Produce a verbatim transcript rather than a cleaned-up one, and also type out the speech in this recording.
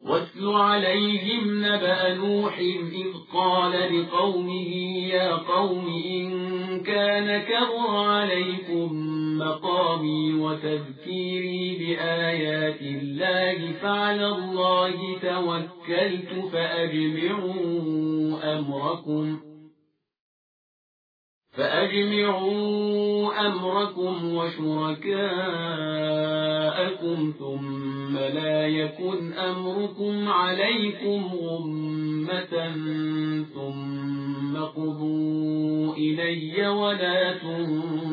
واتل عليهم نبأ نوح إذ قال لقومه يا قوم إن كان كبر عليكم مقامي وتذكيري بآيات الله فعلى الله توكلت فأجمعوا أمركم فأجمعوا أمركم وشركاءكم ثم لا يكن أمركم عليكم غمة ثم قضوا إلي ولا تنظرون